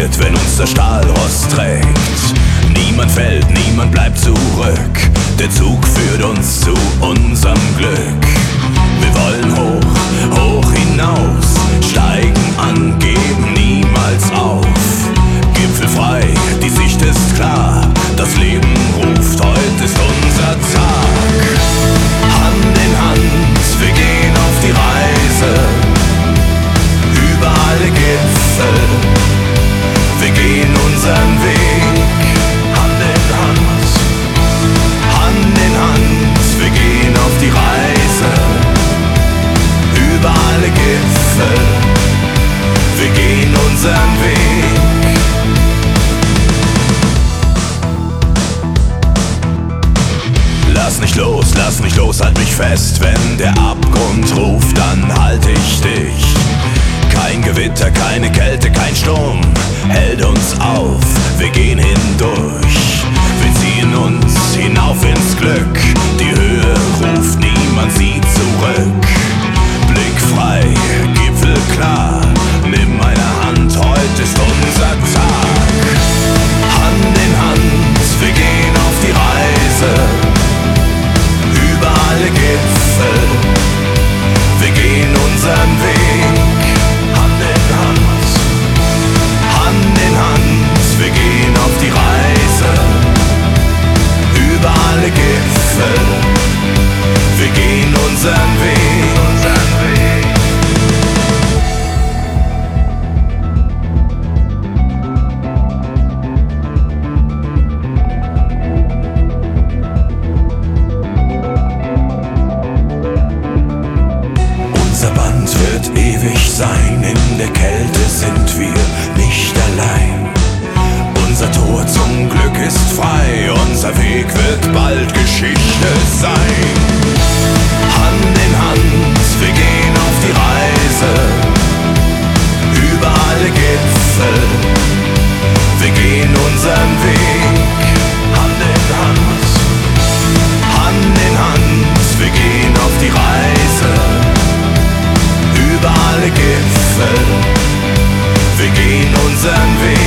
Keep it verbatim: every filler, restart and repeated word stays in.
passiert, wenn uns der Stahlrost trägt. Niemand fällt, niemand bleibt zurück. Der Zug führt uns zu unserem Glück. Wir wollen hoch, hoch hinaus, steigen an, geben niemals auf. Gipfelfrei, die Sicht ist klar, das Leben ruft, heute ist unser Tag. Hand in Hand, wir gehen auf die Reise, über alle Gipfel, wir gehen unseren Weg. Hand in Hand, Hand in Hand, wir gehen auf die Reise, über alle Gipfel, wir gehen unseren Weg. Lass nicht los, lass nicht los, halt mich fest. Wenn der Abgrund ruft, dann halt ich dich. Kein Gewitter, keine Kälte, kein Sturm hält uns auf, wir gehen hindurch. Wir ziehen uns hinauf ins Glück, die Höhe ruft, niemand sieht zurück. Blick frei, Gipfel klar, nimm meine Hand, heute ist unser Tag. Hand in Hand, wir gehen auf die Reise, über alle Gipfel, wir gehen unseren Weg. Hand in Hand, Hand in Hand, wir gehen auf die Reise, über alle Gipfel, wir gehen unseren Weg, unseren Weg. Unser Band wird ewig sein, in der Kälte sind wir nicht allein. Unser Tor zum Glück ist frei, unser Weg wird bald Geschichte sein. Hand in Hand, wir gehen auf die Reise, über alle Gipfel, wir gehen unseren Weg. Hand in Hand, Hand in Hand, wir gehen auf die Reise, über alle Gipfel, wir gehen unseren Weg.